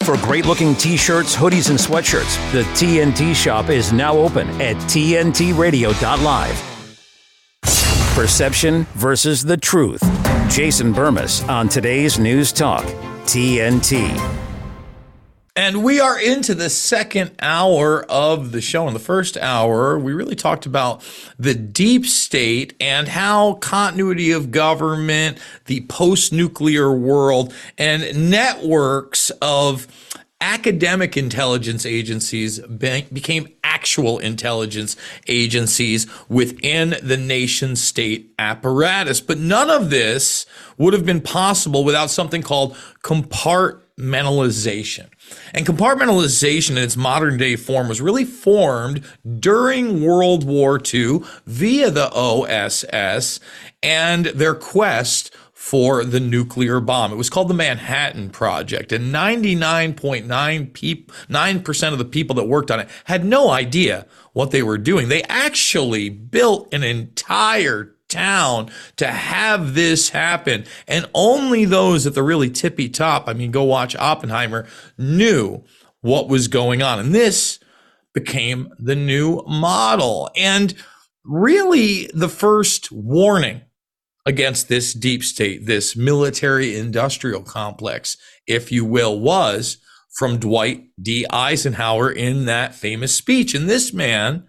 For great-looking t-shirts, hoodies, and sweatshirts, the TNT shop is now open at tntradio.live. Perception versus the truth. Jason Bermas on today's News Talk, TNT. And we are into the second hour of the show. In the first hour, we really talked about the deep state and how continuity of government, the post-nuclear world, and networks of academic intelligence agencies became actual intelligence agencies within the nation state apparatus. But none of this would have been possible without something called compartmentalization. And compartmentalization in its modern day form was really formed during World War II via the OSS and their quest for the nuclear bomb. It was called the Manhattan Project, and 99.9% of the people that worked on it had no idea what they were doing. They actually built an entire town to have this happen, and only those at the really tippy top, go watch Oppenheimer, knew what was going on. And this became the new model. And really the first warning against this deep state, this military industrial complex, if you will, was from Dwight D. Eisenhower in that famous speech. And this man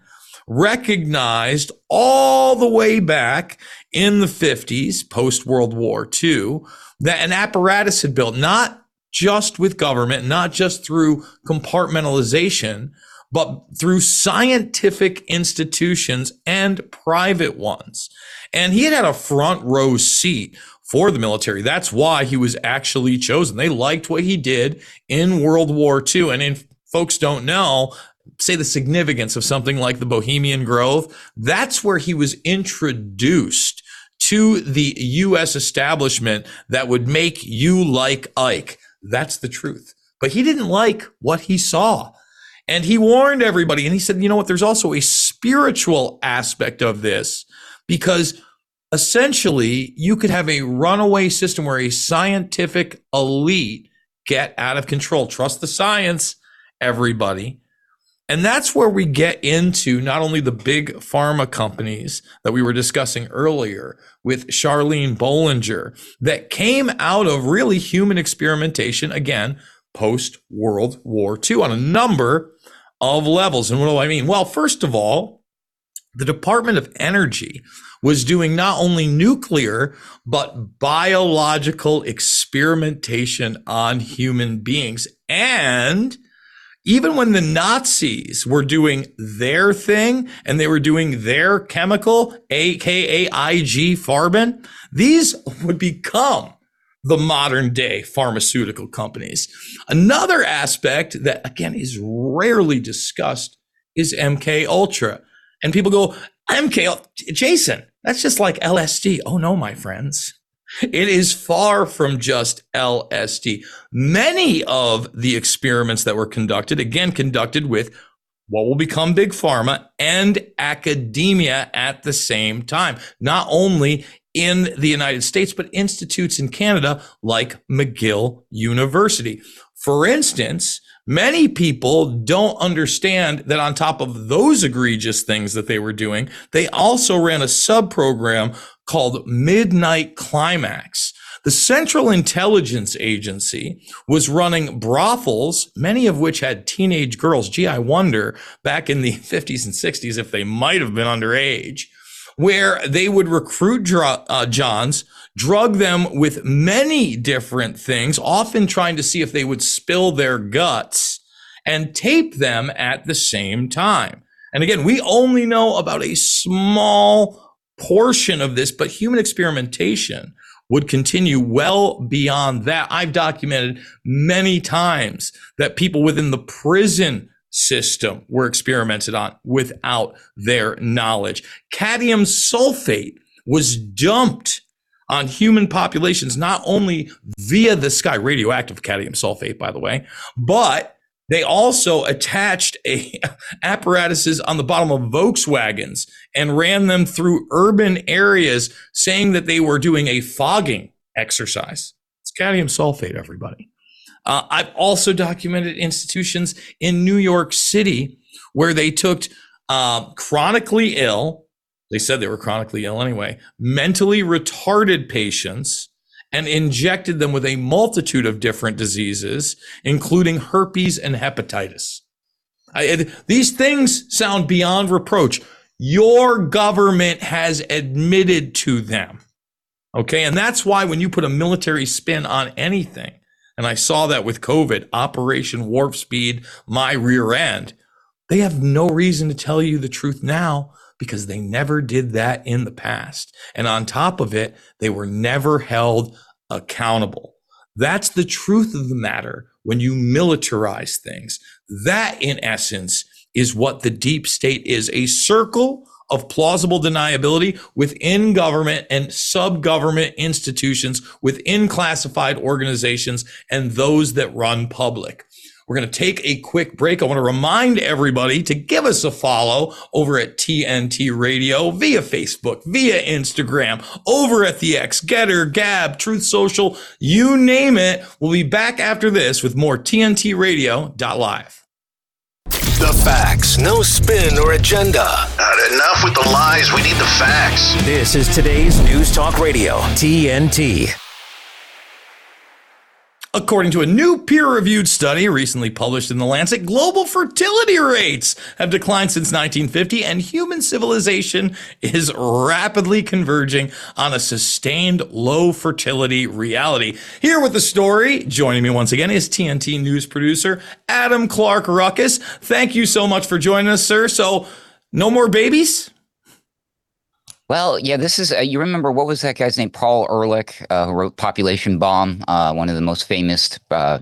recognized all the way back in the 50s, post-World War II, that an apparatus had built, not just with government, not just through compartmentalization, but through scientific institutions and private ones. And he had a front row seat for the military. That's why he was actually chosen. They liked what he did in World War II. And if folks don't know, say the significance of something like the Bohemian Grove, that's where he was introduced to the U.S. establishment that would make you like Ike. That's the truth. But he didn't like what he saw. And he warned everybody, and he said, you know what, there's also a spiritual aspect of this, because essentially you could have a runaway system where a scientific elite get out of control. Trust the science, everybody. And that's where we get into not only the big pharma companies that we were discussing earlier with Charlene Bollinger that came out of really human experimentation, again, post-World War II on a number of levels. And what do I mean? Well, first of all, the Department of Energy was doing not only nuclear, but biological experimentation on human beings. And even when the Nazis were doing their thing and they were doing their chemical, aka IG Farben, these would become the modern day pharmaceutical companies. Another aspect that, again, is rarely discussed is MK Ultra. And people go, Jason, that's just like LSD. Oh no, my friends. It is far from just LSD. Many of the experiments that were conducted with what will become big pharma and academia at the same time, not only in the United States, but institutes in Canada like McGill University. For instance, many people don't understand that on top of those egregious things that they were doing, they also ran a sub-program called Midnight Climax. The Central Intelligence Agency was running brothels, many of which had teenage girls. Gee, I wonder back in the 50s and 60s if they might have been underage, where they would recruit Johns, drug them with many different things, often trying to see if they would spill their guts, and tape them at the same time. And again, we only know about a small portion of this, but human experimentation would continue well beyond that. I've documented many times that people within the prison system were experimented on without their knowledge. Cadmium sulfate was dumped on human populations, not only via the sky, radioactive cadmium sulfate, by the way, but they also attached apparatuses on the bottom of Volkswagens and ran them through urban areas, saying that they were doing a fogging exercise. It's cadmium sulfate, everybody. I've also documented institutions in New York City where they took chronically ill, they said they were chronically ill anyway, mentally retarded patients and injected them with a multitude of different diseases, including herpes and hepatitis. These things sound beyond reproach. Your government has admitted to them. Okay. And that's why when you put a military spin on anything, and I saw that with COVID, Operation Warp Speed, my rear end, they have no reason to tell you the truth now because they never did that in the past. And on top of it, they were never held accountable. That's the truth of the matter when you militarize things. That, in essence, is what the deep state is, a circle of plausible deniability within government and sub-government institutions, within classified organizations, and those that run public. We're going to take a quick break. I want to remind everybody to give us a follow over at TNT Radio via Facebook, via Instagram, over at the X, Getter, Gab, Truth Social, you name it. We'll be back after this with more TNTRadio.live. The facts, no spin or agenda. Enough with the lies. We need the facts. This is today's News Talk Radio, TNT. According to a new peer-reviewed study recently published in The Lancet, global fertility rates have declined since 1950, and human civilization is rapidly converging on a sustained low fertility reality. Here with the story, joining me once again, is TNT news producer Adam Clark Ruckus. Thank you so much for joining us, sir. So, no more babies? Well, yeah, this is, you remember, what was that guy's name? Paul Ehrlich, who wrote Population Bomb, one of the most famous,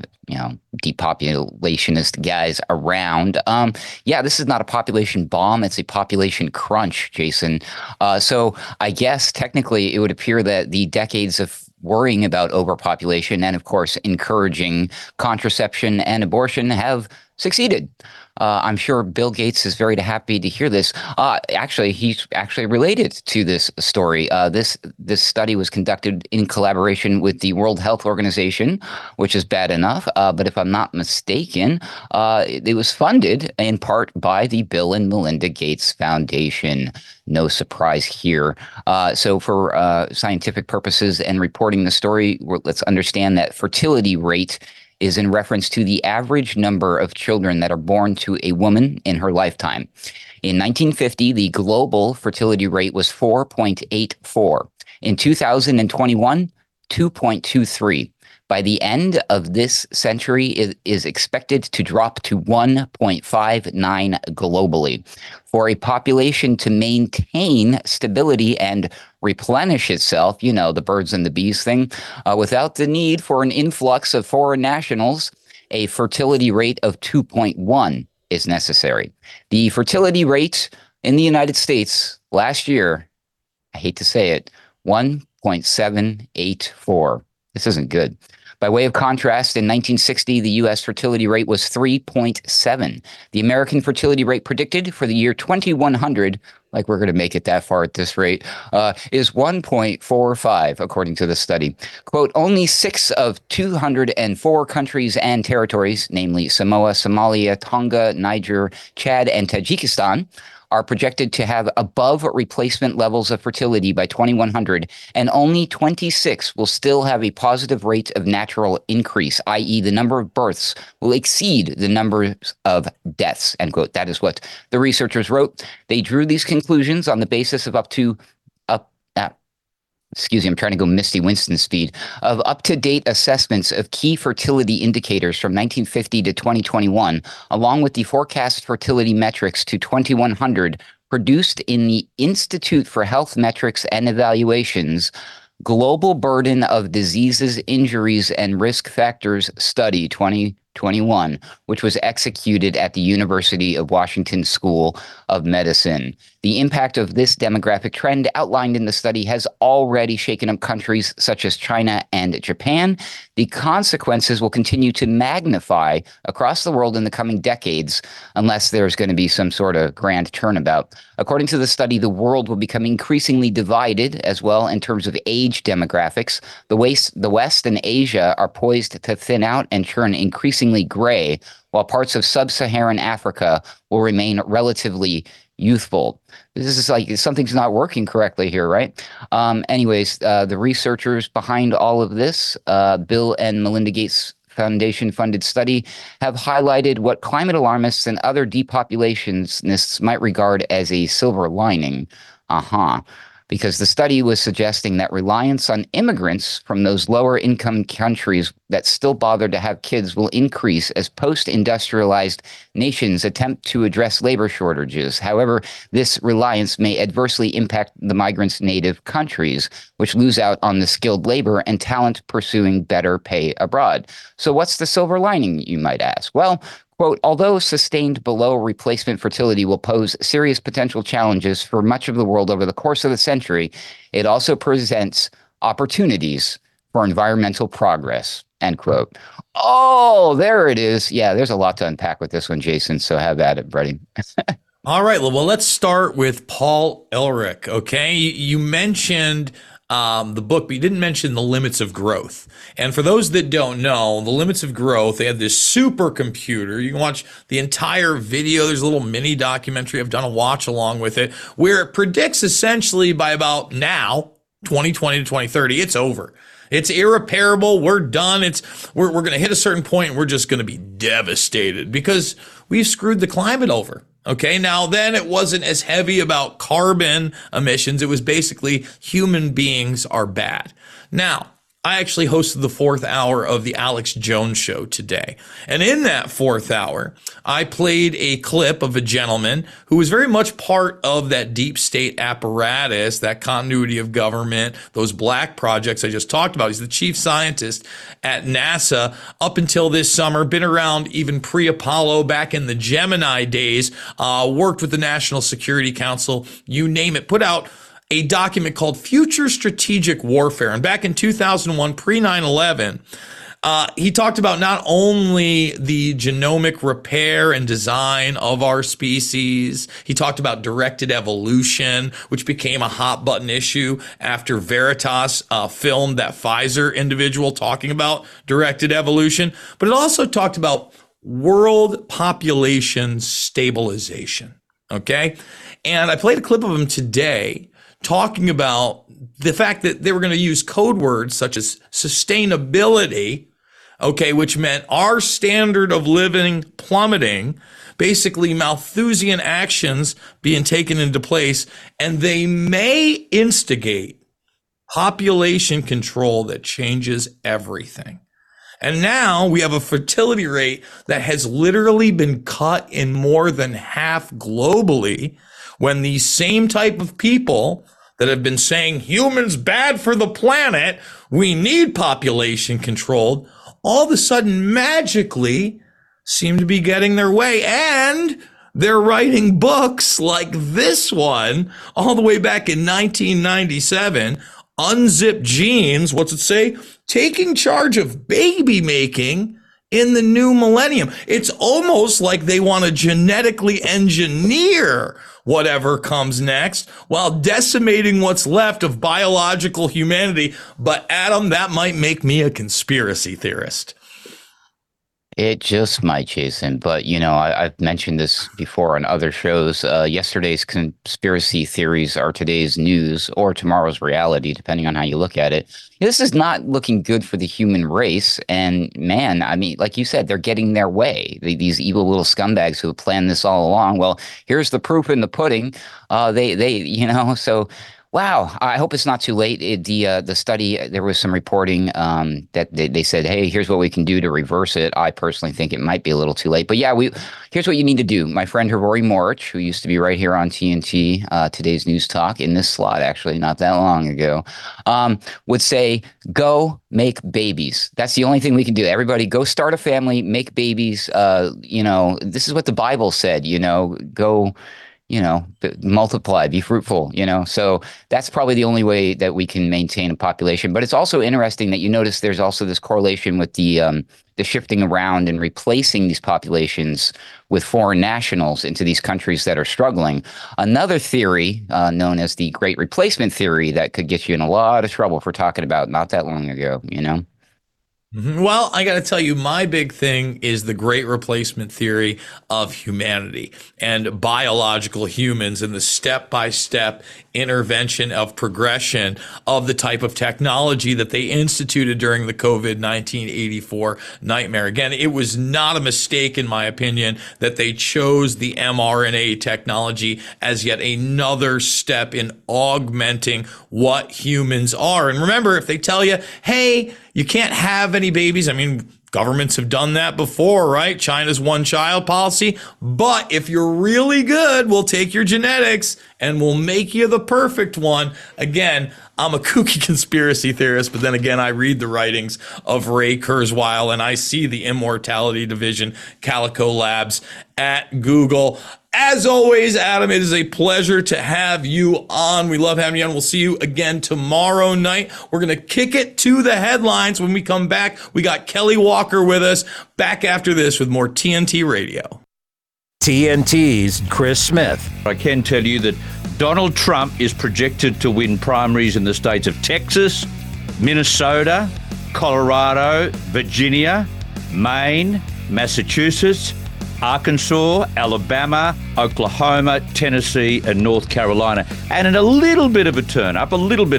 depopulationist guys around. Yeah, this is not a population bomb. It's a population crunch, Jason. So I guess technically it would appear that the decades of worrying about overpopulation and, of course, encouraging contraception and abortion have succeeded. I'm sure Bill Gates is very happy to hear this. Actually, he's actually related to this story. This study was conducted in collaboration with the World Health Organization, which is bad enough. But if I'm not mistaken, it was funded in part by the Bill and Melinda Gates Foundation. No surprise here. So for scientific purposes and reporting the story, let's understand that fertility rate is in reference to the average number of children that are born to a woman in her lifetime. In 1950, the global fertility rate was 4.84. In 2021, 2.23. By the end of this century, it is expected to drop to 1.59 globally. For a population to maintain stability and replenish itself, you know, the birds and the bees thing, without the need for an influx of foreign nationals, a fertility rate of 2.1 is necessary. The fertility rate in the United States last year, I hate to say it, 1.784. This isn't good. By way of contrast, in 1960, the U.S. fertility rate was 3.7. The American fertility rate predicted for the year 2100, like we're going to make it that far at this rate, is 1.45, according to the study. Quote, only 6 of 204 countries and territories, namely Samoa, Somalia, Tonga, Niger, Chad, and Tajikistan, are projected to have above replacement levels of fertility by 2100, and only 26 will still have a positive rate of natural increase, i.e. the number of births will exceed the number of deaths, end quote. That is what the researchers wrote. They drew these conclusions on the basis of I'm trying to go Misty Winston speed, of up-to-date assessments of key fertility indicators from 1950 to 2021, along with the forecast fertility metrics to 2100 produced in the Institute for Health Metrics and Evaluations Global Burden of Diseases, Injuries, and Risk Factors Study 20 21, which was executed at the University of Washington School of Medicine. The impact of this demographic trend outlined in the study has already shaken up countries such as China and Japan. The consequences will continue to magnify across the world in the coming decades unless there's going to be some sort of grand turnabout. According to the study, the world will become increasingly divided as well in terms of age demographics. The West and Asia are poised to thin out and turn increasingly gray, while parts of sub-Saharan Africa will remain relatively youthful. This is like something's not working correctly here, right? The researchers behind all of this, Bill and Melinda Gates Foundation funded study, have highlighted what climate alarmists and other depopulationists might regard as a silver lining. Because the study was suggesting that reliance on immigrants from those lower income countries that still bother to have kids will increase as post-industrialized nations attempt to address labor shortages. However, this reliance may adversely impact the migrants' native countries, which lose out on the skilled labor and talent pursuing better pay abroad. So what's the silver lining, you might ask? Well, quote, although sustained below replacement fertility will pose serious potential challenges for much of the world over the course of the century, it also presents opportunities for environmental progress, end quote. Oh, there it is. Yeah, there's a lot to unpack with this one, Jason. So have at it, buddy. All right. Well, let's start with Paul Ehrlich. Okay. You mentioned the book, but you didn't mention The Limits of Growth. And for those that don't know, The Limits of Growth, they have this supercomputer. You can watch the entire video. There's a little mini documentary. I've done a watch along with it, where it predicts essentially by about now, 2020 to 2030, it's over. It's irreparable. We're done. We're going to hit a certain point and we're just going to be devastated because we've screwed the climate over. Okay, now then it wasn't as heavy about carbon emissions. It was basically human beings are bad. Now, I actually hosted the 4th hour of the Alex Jones Show today. And in that 4th hour, I played a clip of a gentleman who was very much part of that deep state apparatus, that continuity of government, those black projects I just talked about. He's the chief scientist at NASA up until this summer, been around even pre-Apollo, back in the Gemini days, worked with the National Security Council, you name it, put out a document called Future Strategic Warfare. And back in 2001, pre-9/11, he talked about not only the genomic repair and design of our species, he talked about directed evolution, which became a hot button issue after Veritas filmed that Pfizer individual talking about directed evolution. But it also talked about world population stabilization. Okay. And I played a clip of him today talking about the fact that they were going to use code words such as sustainability, okay, which meant our standard of living plummeting, basically Malthusian actions being taken into place, and they may instigate population control that changes everything. And now we have a fertility rate that has literally been cut in more than half globally, when these same type of people that have been saying humans bad for the planet, we need population controlled, all of a sudden magically seem to be getting their way. And they're writing books like this one all the way back in 1997, Unzipped Genes. What's it say? Taking charge of baby making in the new millennium. It's almost like they want to genetically engineer whatever comes next while decimating what's left of biological humanity. But Adam, that might make me a conspiracy theorist. It just might, Jason. But, I've mentioned this before on other shows. Yesterday's conspiracy theories are today's news or tomorrow's reality, depending on how you look at it. This is not looking good for the human race. And man, I mean, like you said, they're getting their way. These evil little scumbags who have planned this all along. Well, here's the proof in the pudding. So Wow, I hope it's not too late. The study, there was some reporting that they said, "Hey, here's what we can do to reverse it." I personally think it might be a little too late, but yeah, here's what you need to do. My friend Rory Morich, who used to be right here on TNT, today's News Talk, in this slot actually not that long ago, would say, "Go make babies." That's the only thing we can do. Everybody, go start a family, make babies. This is what the Bible said. Go. Multiply, be fruitful, So that's probably the only way that we can maintain a population. But it's also interesting that you notice there's also this correlation with the shifting around and replacing these populations with foreign nationals into these countries that are struggling. Another theory known as the Great Replacement Theory that could get you in a lot of trouble for talking about not that long ago. Well, I got to tell you, my big thing is the Great Replacement Theory of humanity and biological humans and the step-by-step intervention of progression of the type of technology that they instituted during the COVID-19 84 nightmare. Again, it was not a mistake, in my opinion, that they chose the mRNA technology as yet another step in augmenting what humans are. And remember, if they tell you, hey, you can't have any babies. I mean, governments have done that before, right? China's one-child policy. But if you're really good, we'll take your genetics and we'll make you the perfect one. Again, I'm a kooky conspiracy theorist, but then again, I read the writings of Ray Kurzweil and I see the Immortality Division, Calico Labs at Google. As always, Adam, it is a pleasure to have you on. We love having you on. We'll see you again tomorrow night. We're going to kick it to the headlines. When we come back, we got Kelly Walker with us. Back after this with more TNT Radio. TNT's Chris Smith. I can tell you that Donald Trump is projected to win primaries in the states of Texas, Minnesota, Colorado, Virginia, Maine, Massachusetts, Arkansas, Alabama, Oklahoma, Tennessee, and North Carolina. And in a little bit of a turn-up,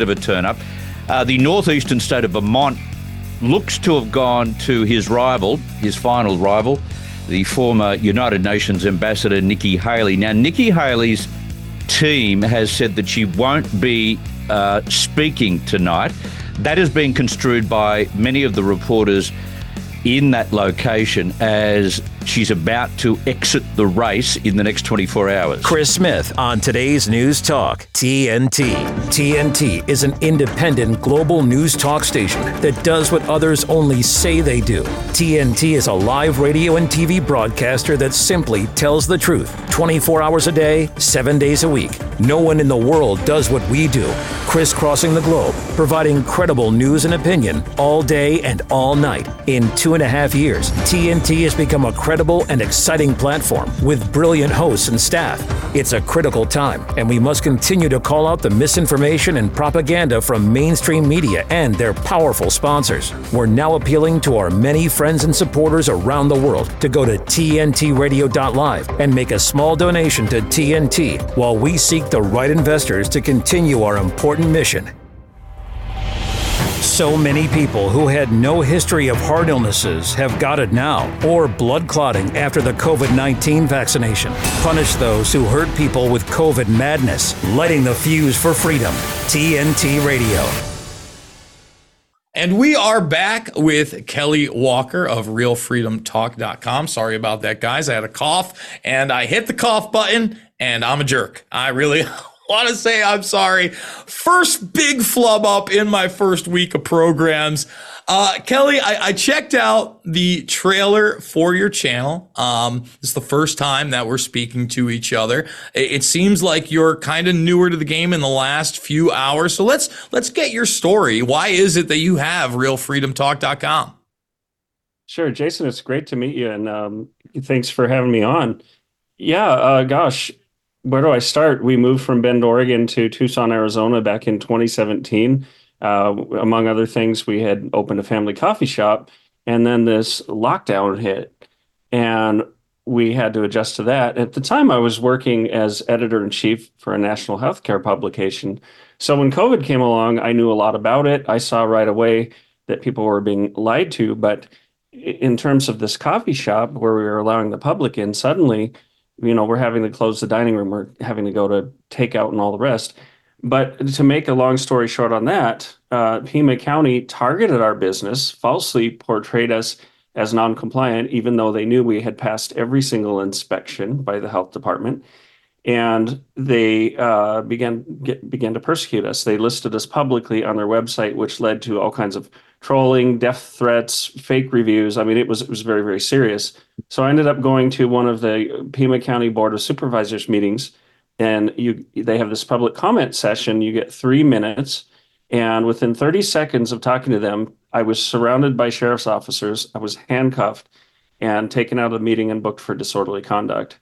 the northeastern state of Vermont looks to have gone to his final rival, the former United Nations ambassador, Nikki Haley. Now, Nikki Haley's team has said that she won't be speaking tonight. That has been construed by many of the reporters in that location as she's about to exit the race in the next 24 hours. Chris Smith on today's News Talk, TNT. TNT is an independent global news talk station that does what others only say they do. TNT is a live radio and TV broadcaster that simply tells the truth 24 hours a day, 7 days a week. No one in the world does what we do, crisscrossing the globe, providing credible news and opinion all day and all night. In 2.5 years, TNT has become a credible and exciting platform with brilliant hosts and staff. It's a critical time, and we must continue to call out the misinformation and propaganda from mainstream media and their powerful sponsors. We're now appealing to our many friends and supporters around the world to go to tntradio.live and make a small donation to TNT while we seek the right investors to continue our important mission. So many people who had no history of heart illnesses have got it now, or blood clotting after the COVID-19 vaccination. Punish those who hurt people with COVID madness, lighting the fuse for freedom. TNT Radio. And we are back with Kelly Walker of RealFreedomTalk.com. Sorry about that, guys. I had a cough, and I hit the cough button, and I'm a jerk. I really want to say I'm sorry. First big flub up in my first week of programs. Kelly, I checked out the trailer for your channel. It's the first time that we're speaking to each other. It seems like you're kind of newer to the game in the last few hours. So let's get your story. Why is it that you have RealFreedomTalk.com? Sure, Jason, it's great to meet you, and thanks for having me on. Yeah, gosh, where do I start? We moved from Bend, Oregon to Tucson, Arizona back in 2017. Among other things, we had opened a family coffee shop, and then this lockdown hit, and we had to adjust to that. At the time, I was working as editor-in-chief for a national healthcare publication. So when COVID came along, I knew a lot about it. I saw right away that people were being lied to. But in terms of this coffee shop where we were allowing the public in, suddenly, we're having to close the dining room. We're having to go to takeout and all the rest. But to make a long story short on that, Pima County targeted our business, falsely portrayed us as non-compliant, even though they knew we had passed every single inspection by the health department. And they began to persecute us. They listed us publicly on their website, which led to all kinds of trolling, death threats, fake reviews. I mean, it was very, very serious. So I ended up going to one of the Pima County Board of Supervisors meetings, and they have this public comment session. You get 3 minutes, and within 30 seconds of talking to them, I was surrounded by sheriff's officers. I was handcuffed and taken out of the meeting and booked for disorderly conduct.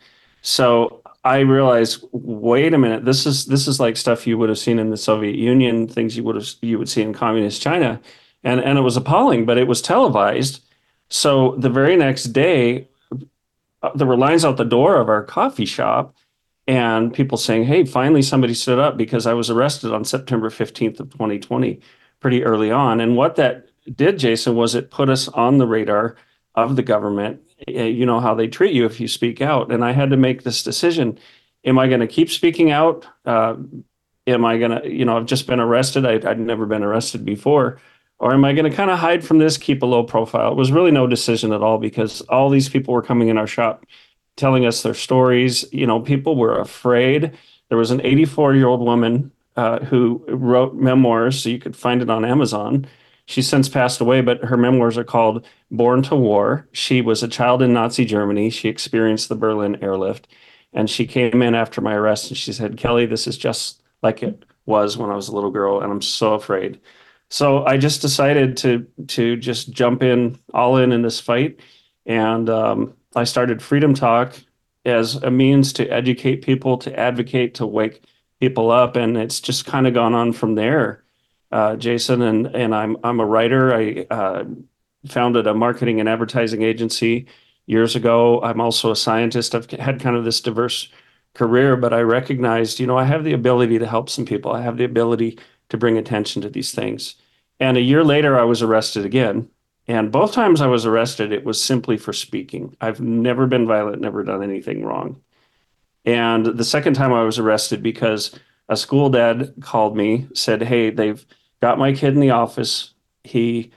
So I realized, wait a minute, this is like stuff you would have seen in the Soviet Union, things you would see in communist China, and it was appalling, but it was televised. So the very next day, there were lines out the door of our coffee shop, and people saying, "Hey, finally somebody stood up," because I was arrested on September 15th of 2020, pretty early on. And what that did, Jason, was it put us on the radar of the government. You know how they treat you if you speak out. And I had to make this decision. Am I going to keep speaking out? Am I going to, I've just been arrested. I'd never been arrested before. Or am I going to kind of hide from this, keep a low profile? It was really no decision at all, because all these people were coming in our shop telling us their stories. People were afraid. There was an 84-year-old woman who wrote memoirs, so you could find it on Amazon. She's since passed away, but her memoirs are called Born to War. She was a child in Nazi Germany. She experienced the Berlin airlift, and she came in after my arrest, and she said, "Kelly, this is just like it was when I was a little girl, and I'm so afraid." So I just decided to just jump in, all in this fight, and I started Freedom Talk as a means to educate people, to advocate, to wake people up, and it's just kind of gone on from there. Jason, and I'm a writer. I founded a marketing and advertising agency years ago. I'm also a scientist. I've had kind of this diverse career, but I recognized, I have the ability to help some people. I have the ability to bring attention to these things. And a year later, I was arrested again. And both times I was arrested, it was simply for speaking. I've never been violent, never done anything wrong. And the second time I was arrested because a school dad called me, said, "Hey, they've got my kid in the office. They've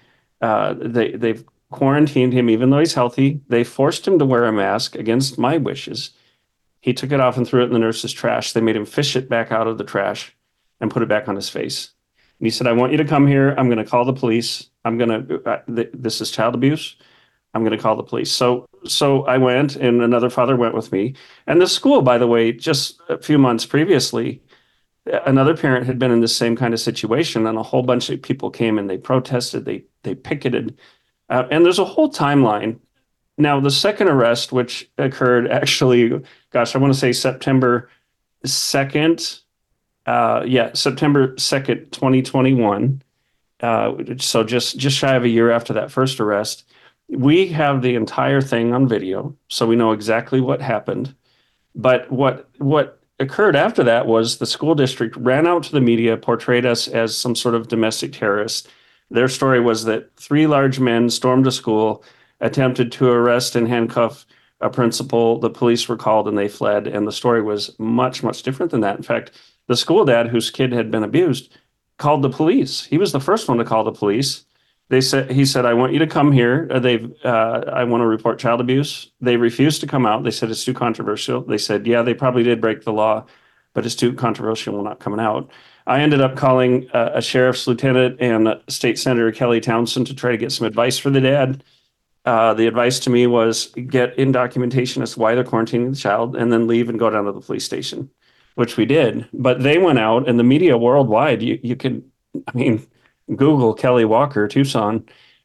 quarantined him, even though he's healthy. They forced him to wear a mask against my wishes. He took it off and threw it in the nurse's trash. They made him fish it back out of the trash and put it back on his face. And he said, "I want you to come here. I'm going to call the police. This is child abuse. I'm going to call the police." So I went, and another father went with me. And the school, by the way, just a few months previously, another parent had been in the same kind of situation, and a whole bunch of people came and they protested, they picketed, and there's a whole timeline. Now, the second arrest, which occurred actually, I want to say September 2nd, September 2nd, 2021. So just shy of a year after that first arrest, we have the entire thing on video, so we know exactly what happened. But what occurred after that was the school district ran out to the media, portrayed us as some sort of domestic terrorist. Their story was that 3 large men stormed a school, attempted to arrest and handcuff a principal. The police were called and they fled. And the story was much, much different than that. In fact, the school dad whose kid had been abused called the police. He was the first one to call the police. He said, "I want you to come here. I want to report child abuse." They refused to come out. They said it's too controversial. They said, "Yeah, they probably did break the law, but it's too controversial. We're not coming out." I ended up calling a sheriff's lieutenant and State Senator Kelly Townsend to try to get some advice for the dad. The advice to me was get in documentation as to why they're quarantining the child, and then leave and go down to the police station, which we did. But they went out, and the media worldwide, you can, Google Kelly Walker, Tucson.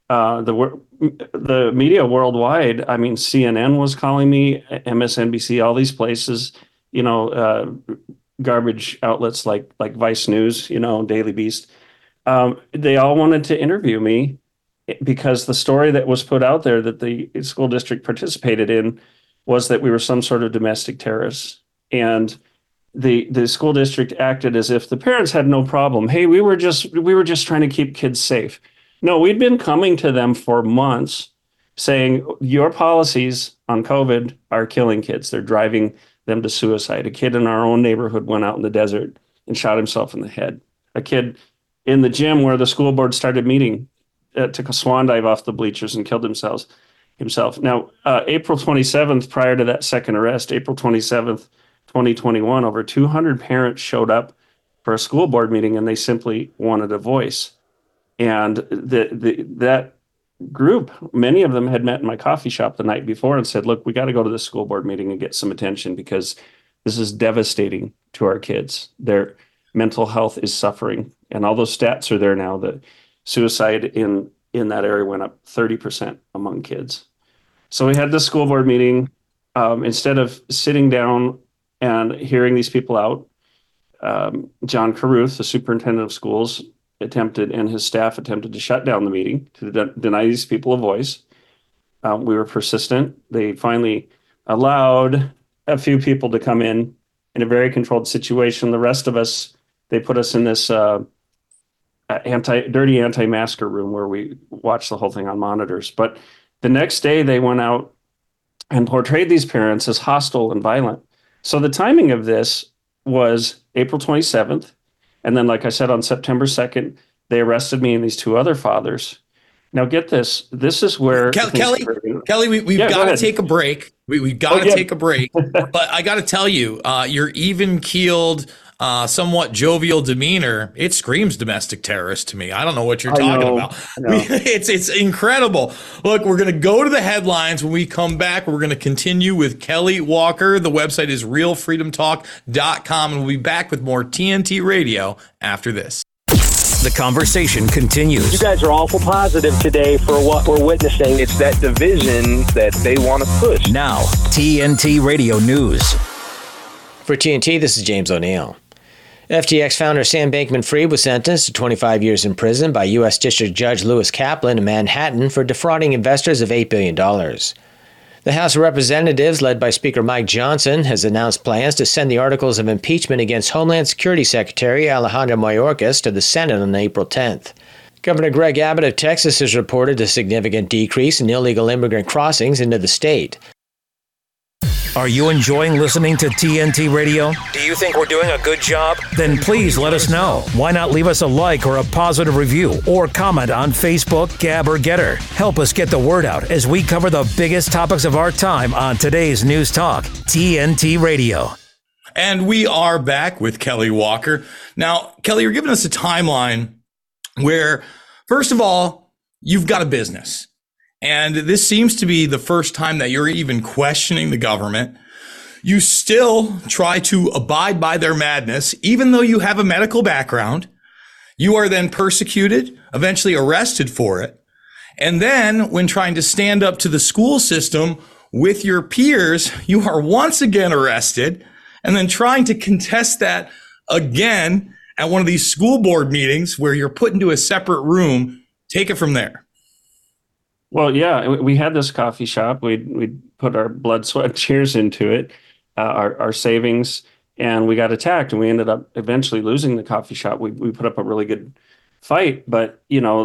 The media worldwide, CNN was calling me, MSNBC, all these places, garbage outlets like Vice News, Daily Beast. They all wanted to interview me because the story that was put out there that the school district participated in was that we were some sort of domestic terrorists. And the school district acted as if the parents had no problem. Hey, we were just trying to keep kids safe. No, we'd been coming to them for months saying your policies on COVID are killing kids. They're driving them to suicide. A kid in our own neighborhood went out in the desert and shot himself in the head. A kid in the gym where the school board started meeting took a swan dive off the bleachers and killed himself. Now, April 27th, prior to that second arrest, April 27th, 2021, over 200 parents showed up for a school board meeting, and they simply wanted a voice. And that group, many of them had met in my coffee shop the night before and said, look, we got to go to the school board meeting and get some attention because this is devastating to our kids. Their mental health is suffering. And all those stats are there now. The suicide in that area went up 30% among kids. So we had this school board meeting. Instead of sitting down and hearing these people out, John Carruth, the superintendent of schools, and his staff attempted to shut down the meeting, to deny these people a voice. We were persistent. They finally allowed a few people to come in a very controlled situation. The rest of us, they put us in this dirty anti-masker room where we watched the whole thing on monitors. But the next day they went out and portrayed these parents as hostile and violent. So the timing of this was April 27th. And then, like I said, on September 2nd, they arrested me and these two other fathers. Now, get this. This is where... Kelly, we've got to take a break. We've got to take a break. But I got to tell you, your even-keeled, somewhat jovial demeanor, it screams domestic terrorist to me. I don't know what you're talking about. It's incredible. Look, we're going to go to the headlines. When we come back, we're going to continue with Kelly Walker. The website is realfreedomtalk.com, and we'll be back with more TNT Radio after this. The conversation continues. You guys are awful positive today for what we're witnessing. It's that division that they want to push. Now, TNT Radio News. For TNT, this is James O'Neill. FTX founder Sam Bankman-Fried was sentenced to 25 years in prison by U.S. District Judge Lewis Kaplan in Manhattan for defrauding investors of $8 billion. The House of Representatives, led by Speaker Mike Johnson, has announced plans to send the articles of impeachment against Homeland Security Secretary Alejandro Mayorkas to the Senate on April 10th. Governor Greg Abbott of Texas has reported a significant decrease in illegal immigrant crossings into the state. Are you enjoying listening to TNT Radio? Do you think we're doing a good job? Then please let us know. Why not leave us a like or a positive review or comment on Facebook, Gab, or Getter? Help us get the word out as we cover the biggest topics of our time on today's News Talk, TNT Radio. And we are back with Kelly Walker. Now, Kelly, you're giving us a timeline where, first of all, you've got a business. And this seems to be the first time that you're even questioning the government. You still try to abide by their madness, even though you have a medical background. You are then persecuted, eventually arrested for it. And then when trying to stand up to the school system with your peers, you are once again arrested and then trying to contest that again at one of these school board meetings where you're put into a separate room. Take it from there. Well, yeah, we had this coffee shop. We'd put our blood, sweat, tears into it, our savings, and we got attacked, and we ended up eventually losing the coffee shop. We put up a really good fight, but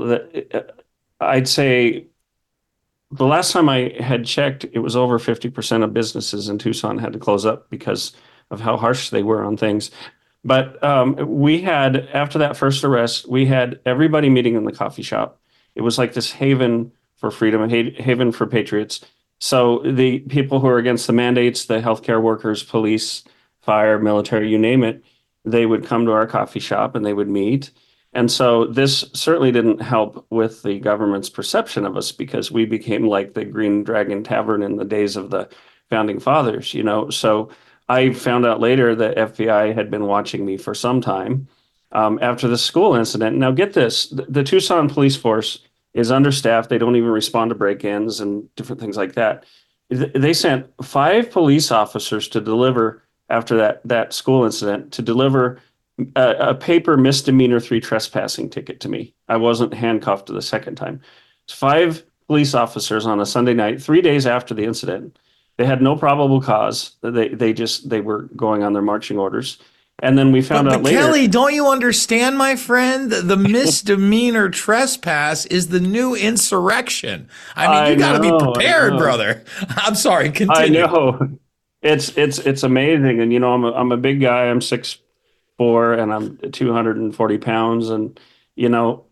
I'd say the last time I had checked, it was over 50% of businesses in Tucson had to close up because of how harsh they were on things. But we had, after that first arrest, we had everybody meeting in the coffee shop. It was like this haven for freedom, a haven for patriots. So the people who are against the mandates, the healthcare workers, police, fire, military, you name it, they would come to our coffee shop and they would meet. And so this certainly didn't help with the government's perception of us because we became like the Green Dragon Tavern in the days of the founding fathers, So I found out later that FBI had been watching me for some time after the school incident. Now get this, the Tucson police force is understaffed. They don't even respond to break-ins and different things like that. They sent 5 police officers to deliver, after that school incident, to deliver a paper misdemeanor 3 trespassing ticket to me. I wasn't handcuffed the second time. It's 5 police officers on a Sunday night, 3 days after the incident. They had no probable cause. They were going on their marching orders. And then we found out later. Kelly, don't you understand, my friend? The misdemeanor trespass is the new insurrection. I mean, you got to be prepared, brother. I'm sorry. Continue. I know. It's amazing. And, I'm a big guy. I'm 6'4", 6'4", and I'm 240 pounds, and you know,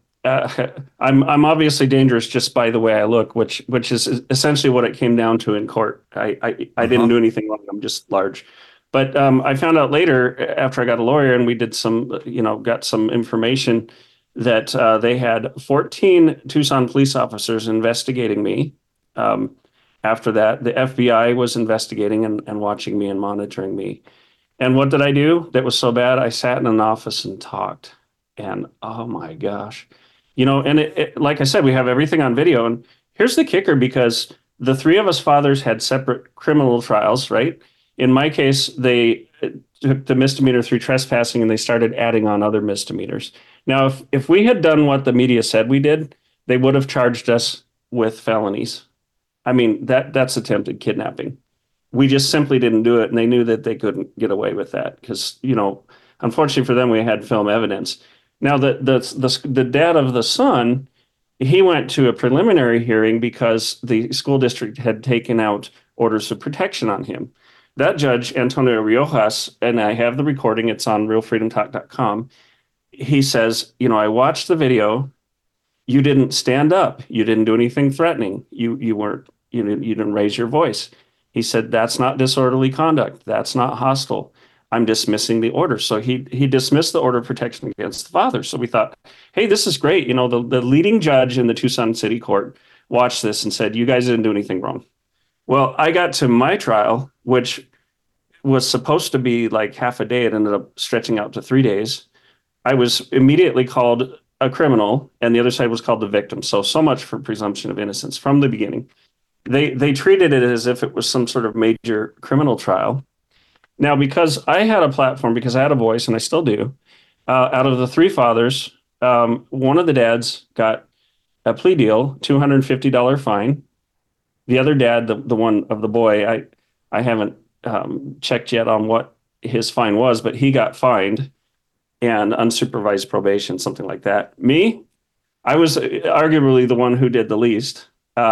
I'm obviously dangerous just by the way I look, which is essentially what it came down to in court. I didn't do anything wrong. I'm just large. But I found out later after I got a lawyer and we did some, got some information that they had 14 Tucson police officers investigating me. After that, the FBI was investigating and watching me and monitoring me. And what did I do that was so bad? I sat in an office and talked. And oh my gosh, and it, like I said, we have everything on video. And here's the kicker, because the three of us fathers had separate criminal trials, right? In my case, they took the misdemeanor through trespassing and they started adding on other misdemeanors. Now, if we had done what the media said we did, they would have charged us with felonies. I mean, that's attempted kidnapping. We just simply didn't do it, and they knew that they couldn't get away with that because, unfortunately for them, we had film evidence. Now, the dad of the son, he went to a preliminary hearing because the school district had taken out orders of protection on him. That judge, Antonio Riojas, and I have the recording, it's on realfreedomtalk.com. He says, I watched the video. You didn't stand up. You didn't do anything threatening. You didn't raise your voice. He said, that's not disorderly conduct. That's not hostile. I'm dismissing the order. So he dismissed the order of protection against the father. So we thought, hey, this is great. The leading judge in the Tucson City Court watched this and said, you guys didn't do anything wrong. Well, I got to my trial, which was supposed to be like half a day. It ended up stretching out to 3 days. I was immediately called a criminal, and the other side was called the victim. So much for presumption of innocence from the beginning. They treated it as if it was some sort of major criminal trial. Now, because I had a platform, because I had a voice, and I still do, out of the three fathers, one of the dads got a plea deal, $250 fine. The other dad, the one of the boy, I haven't checked yet on what his fine was, but he got fined and unsupervised probation, something like that. Me, I was arguably the one who did the least.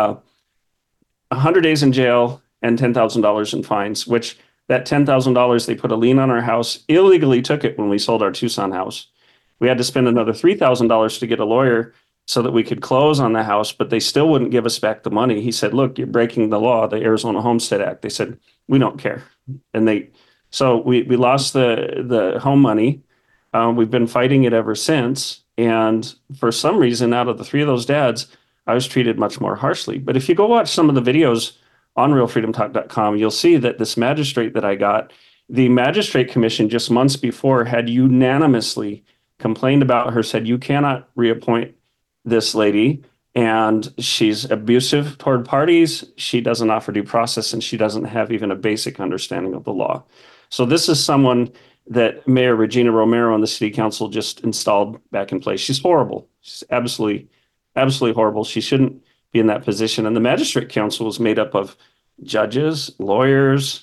100 days in jail and $10,000 in fines, which that $10,000, they put a lien on our house, illegally took it when we sold our Tucson house. We had to spend another $3,000 to get a lawyer so that we could close on the house, but they still wouldn't give us back the money. He said, look, you're breaking the law, the Arizona Homestead Act. They said, we don't care. And so we lost the home money. We've been fighting it ever since. And for some reason, out of the three of those dads, I was treated much more harshly. But if you go watch some of the videos on realfreedomtalk.com, you'll see that this magistrate that I got, the magistrate commission just months before had unanimously complained about her, said, you cannot reappoint this lady, and she's abusive toward parties. She doesn't offer due process, and she doesn't have even a basic understanding of the law. So this is someone that Mayor Regina Romero and the city council just installed back in place. She's horrible. She's absolutely horrible. She shouldn't be in that position. And the magistrate council was made up of judges, lawyers,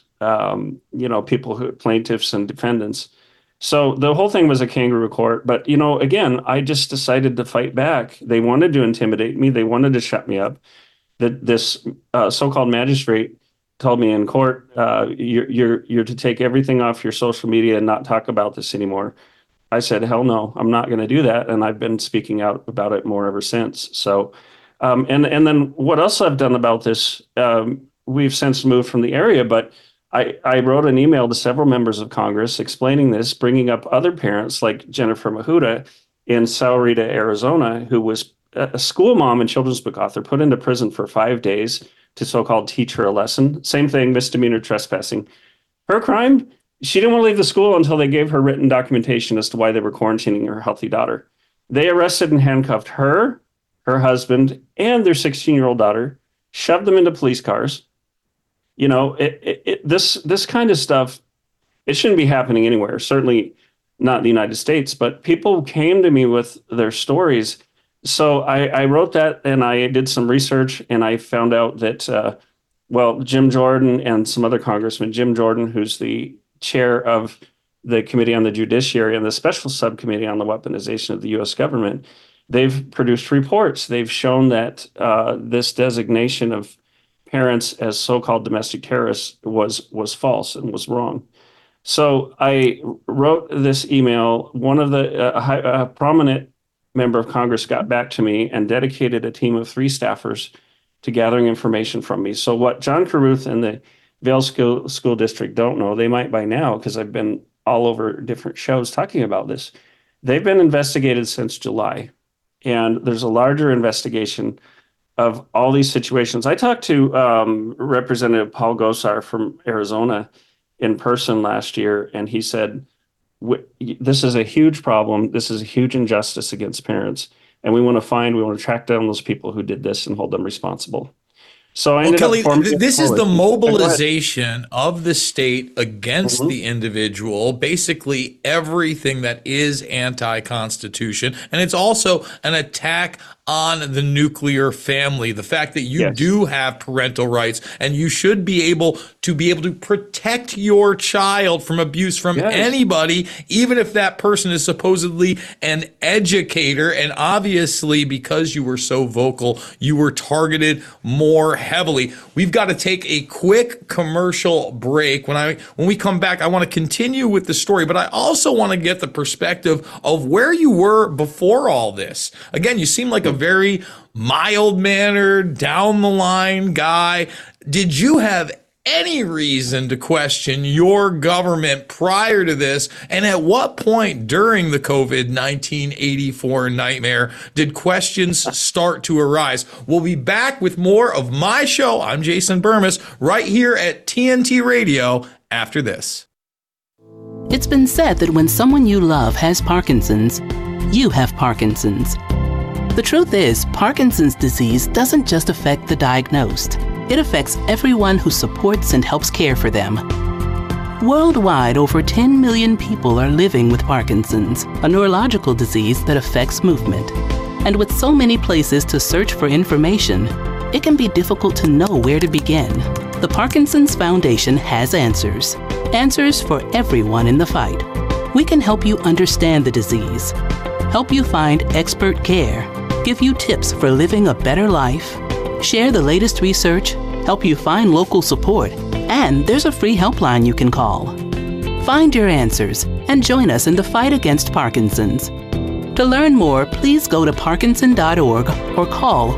people plaintiffs and defendants. So the whole thing was a kangaroo court. But, again, I just decided to fight back. They wanted to intimidate me. They wanted to shut me up. This so-called magistrate told me in court, you're to take everything off your social media and not talk about this anymore. I said, hell no, I'm not going to do that. And I've been speaking out about it more ever since. So, and then what else I've done about this, we've since moved from the area, but I wrote an email to several members of Congress explaining this, bringing up other parents like Jennifer Mahuta in Sahuarita, Arizona, who was a school mom and children's book author, put into prison for 5 days to so-called teach her a lesson. Same thing, misdemeanor trespassing. Her crime, she didn't want to leave the school until they gave her written documentation as to why they were quarantining her healthy daughter. They arrested and handcuffed her, her husband, and their 16-year-old daughter, shoved them into police cars. This kind of stuff, it shouldn't be happening anywhere, certainly not in the United States, but people came to me with their stories. So I wrote that, and I did some research, and I found out that, Jim Jordan and some other congressmen, Jim Jordan, who's the chair of the Committee on the Judiciary and the Special Subcommittee on the Weaponization of the U.S. government, they've produced reports. They've shown that this designation of parents as so-called domestic terrorists was false and was wrong. So I wrote this email. One of the prominent member of Congress got back to me and dedicated a team of 3 staffers to gathering information from me. So what John Carruth and the Vail School District don't know, they might by now, because I've been all over different shows talking about this. They've been investigated since July, and there's a larger investigation of all these situations. I talked to Representative Paul Gosar from Arizona in person last year, and he said, this is a huge problem. This is a huge injustice against parents. And we want to track down those people who did this and hold them responsible. So I ended Kelly, up this is the mobilization of the state against the individual, basically everything that is anti-constitution. And it's also an attack on the nuclear family, the fact that you do have parental rights and you should be able to protect your child from abuse from anybody, even if that person is supposedly an educator. And obviously, because you were so vocal, you were targeted more heavily. We've got to take a quick commercial break. When we come back, I want to continue with the story, but I also want to get the perspective of where you were before all this. Again, you seem like a very mild-mannered, down-the-line guy. Did you have any reason to question your government prior to this? And at what point during the COVID-19 84 nightmare did questions start to arise? We'll be back with more of my show. I'm Jason Bermas, right here at TNT Radio after this. It's been said that when someone you love has Parkinson's, you have Parkinson's. The truth is, Parkinson's disease doesn't just affect the diagnosed. It affects everyone who supports and helps care for them. Worldwide, over 10 million people are living with Parkinson's, a neurological disease that affects movement. And with so many places to search for information, it can be difficult to know where to begin. The Parkinson's Foundation has answers. Answers for everyone in the fight. We can help you understand the disease, help you find expert care, give you tips for living a better life, share the latest research, help you find local support, and there's a free helpline you can call. Find your answers and join us in the fight against Parkinson's. To learn more, please go to parkinson.org or call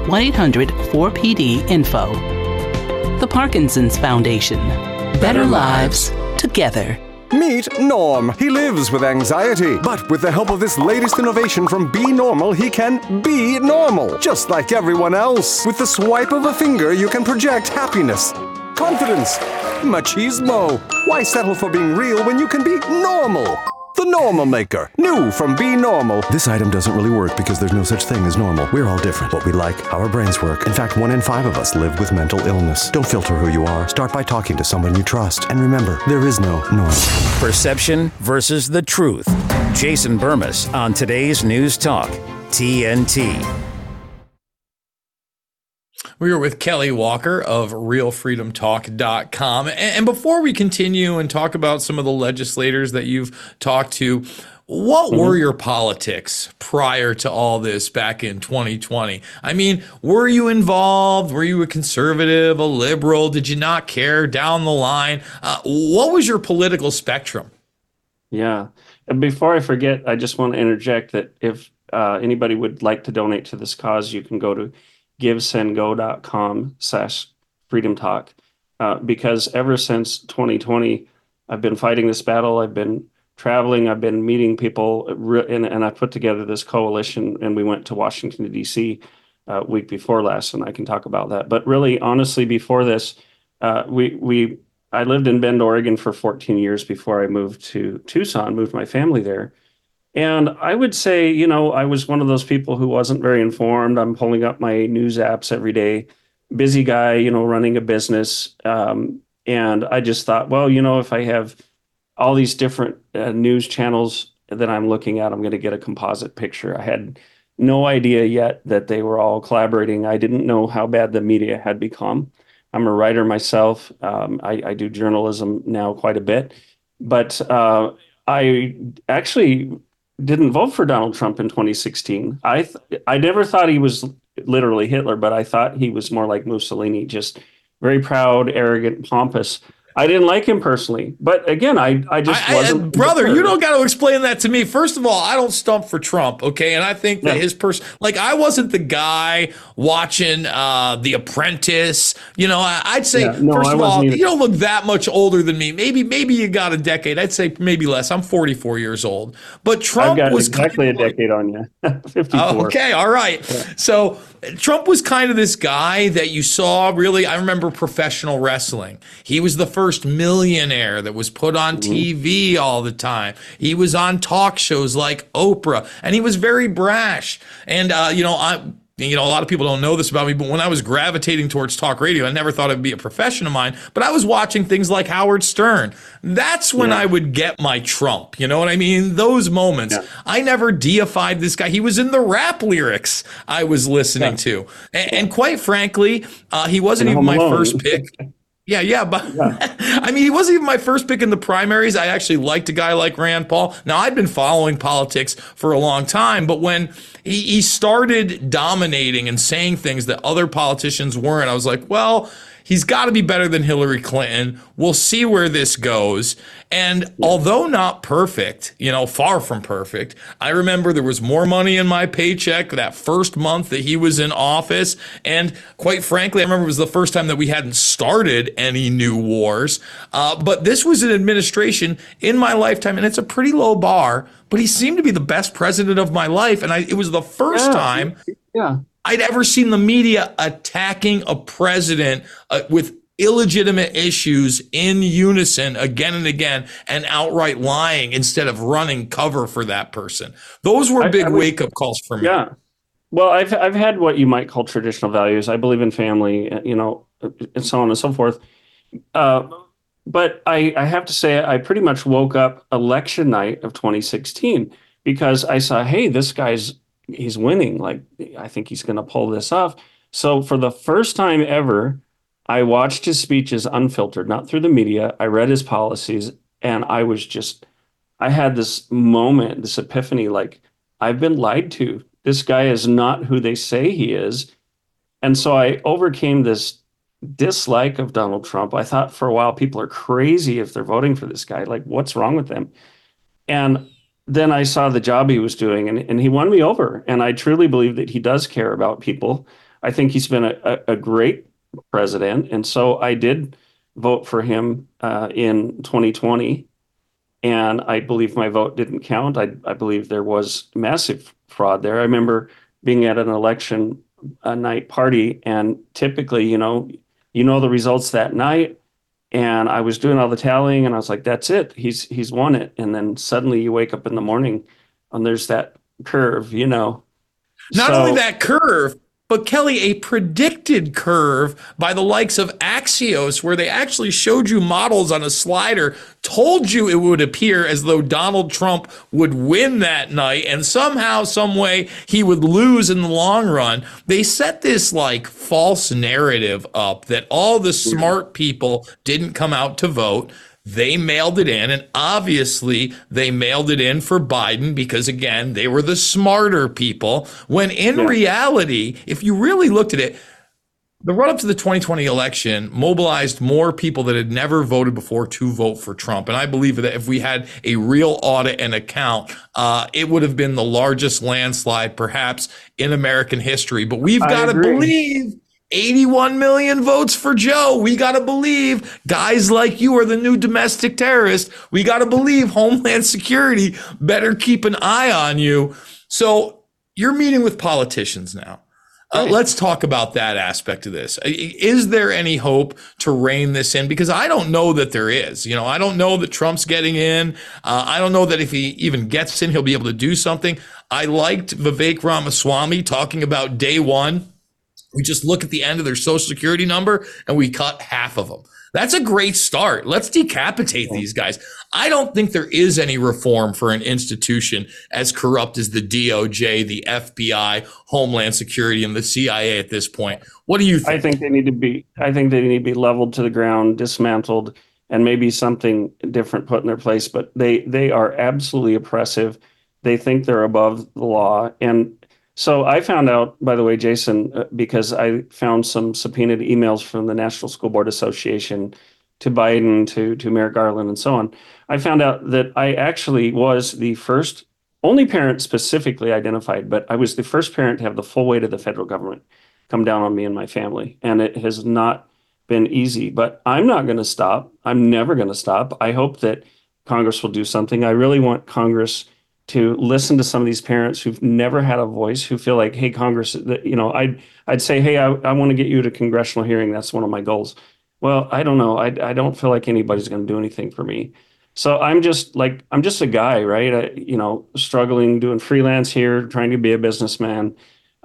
1-800-4PD-INFO. The Parkinson's Foundation. Better lives together. Meet Norm. He lives with anxiety, but with the help of this latest innovation from Be Normal, he can be normal, just like everyone else. With the swipe of a finger, you can project happiness, confidence, machismo. Why settle for being real when you can be normal? The Normal Maker. New from Be Normal. This item doesn't really work because there's no such thing as normal. We're all different. What we like, how our brains work. In fact, 1 in 5 of us live with mental illness. Don't filter who you are. Start by talking to someone you trust. And remember, there is no normal. Perception versus the truth. Jason Bermas on today's News Talk, TNT. We are with Kelly Walker of RealFreedomTalk.com. And before we continue and talk about some of the legislators that you've talked to, what were your politics prior to all this back in 2020? I mean, were you involved? Were you a conservative, a liberal? Did you not care down the line? What was your political spectrum? Yeah. And before I forget, I just want to interject that if anybody would like to donate to this cause, you can go to givesendgo.com/freedom talk. Because ever since 2020, I've been fighting this battle. I've been traveling. I've been meeting people, and I put together this coalition, and we went to Washington, D.C. Week before last, and I can talk about that. But really, honestly, before this, I lived in Bend, Oregon for 14 years before I moved to Tucson, moved my family there. And I would say, I was one of those people who wasn't very informed. I'm pulling up my news apps every day, busy guy, running a business. And I just thought, well, if I have all these different news channels that I'm looking at, I'm going to get a composite picture. I had no idea yet that they were all collaborating. I didn't know how bad the media had become. I'm a writer myself. I do journalism now quite a bit. But I actually didn't vote for Donald Trump in 2016. I never thought he was literally Hitler, but I thought he was more like Mussolini, just very proud, arrogant, pompous. I didn't like him personally, but again, I just wasn't. Brother, you don't got to explain that to me. First of all, I don't stump for Trump, okay? And I think that his person, like, I wasn't the guy watching The Apprentice. You know, I'd say, first of all, you don't look that much older than me. Maybe you got a decade. I'd say maybe less. I'm 44 years old. But Trump was exactly a decade on you. 54. Okay, all right. Yeah. So Trump was kind of this guy that you saw really. I remember professional wrestling. He was the first millionaire that was put on TV all the time. He was on talk shows like Oprah, and he was very brash. And a lot of people don't know this about me, but when I was gravitating towards talk radio, I never thought it'd be a profession of mine, but I was watching things like Howard Stern. That's when I would get my Trump. You know what I mean? Those moments. Yeah. I never deified this guy. He was in the rap lyrics I was listening to. And quite frankly, he wasn't even my first pick. But I mean, he wasn't even my first pick in the primaries. I actually liked a guy like Rand Paul. Now, I'd been following politics for a long time, but when he started dominating and saying things that other politicians weren't, I was like, well, he's got to be better than Hillary Clinton. We'll see where this goes. And although not perfect, far from perfect, I remember there was more money in my paycheck that first month that he was in office. And quite frankly, I remember it was the first time that we hadn't started any new wars. But this was an administration in my lifetime, and it's a pretty low bar, but he seemed to be the best president of my life. And it was the first time I'd ever seen the media attacking a president with illegitimate issues in unison again and again, and outright lying instead of running cover for that person. Those were big wake-up calls for me. Yeah. Well, I've had what you might call traditional values. I believe in family, and so on and so forth. But I have to say, I pretty much woke up election night of 2016 because I saw, hey, this he's winning. Like, I think he's going to pull this off. So for the first time ever, I watched his speeches unfiltered, not through the media. I read his policies, and I had this moment, this epiphany, like, I've been lied to. This guy is not who they say he is. And so I overcame this dislike of Donald Trump. I thought for a while people are crazy if they're voting for this guy. Like, what's wrong with them? And then I saw the job he was doing, and he won me over. And I truly believe that he does care about people. I think he's been a great president. And so I did vote for him in 2020. And I believe my vote didn't count. I believe there was massive fraud there. I remember being at an election night party, and typically, the results that night. And I was doing all the tallying, and I was like, that's it. He's won it. And then suddenly you wake up in the morning and there's that curve, Not only that curve, but Kelly, a predicted curve by the likes of Axios, where they actually showed you models on a slider, told you it would appear as though Donald Trump would win that night, and somehow, some way, he would lose in the long run. They set this false narrative up that all the smart people didn't come out to vote. They mailed it in, and obviously they mailed it in for Biden because, again, they were the smarter people, when in reality, if you really looked at it, the run-up to the 2020 election mobilized more people that had never voted before to vote for Trump. And I believe that if we had a real audit and account, it would have been the largest landslide perhaps in American history. But we've got to believe 81 million votes for Joe. We got to believe guys like you are the new domestic terrorist. We got to believe Homeland Security better keep an eye on you. So you're meeting with politicians now. Let's talk about that aspect of this. Is there any hope to rein this in? Because I don't know that there is. I don't know that Trump's getting in. I don't know that if he even gets in, he'll be able to do something. I liked Vivek Ramaswamy talking about day one. We just look at the end of their social security number and we cut half of them. That's a great start. Let's decapitate these guys. I don't think there is any reform for an institution as corrupt as the DOJ, the FBI, Homeland Security, and the CIA at this point. What do you think? I think they need to be leveled to the ground, dismantled, and maybe something different put in their place. But they are absolutely oppressive. They think they're above the law. And so I found out, by the way, Jason, because I found some subpoenaed emails from the National School Board Association to Biden, to Merrick Garland, and so on, I found out that I actually was the only parent specifically identified, but I was the first parent to have the full weight of the federal government come down on me and my family. And it has not been easy, but I'm not going to stop. I'm never going to stop. I hope that Congress will do something. I really want Congress to listen to some of these parents who've never had a voice, who feel like, hey, Congress, I'd say, hey, I want to get you to congressional hearing. That's one of my goals. Well, I don't know. I don't feel like anybody's going to do anything for me. So I'm just a guy, right? Struggling, doing freelance here, trying to be a businessman.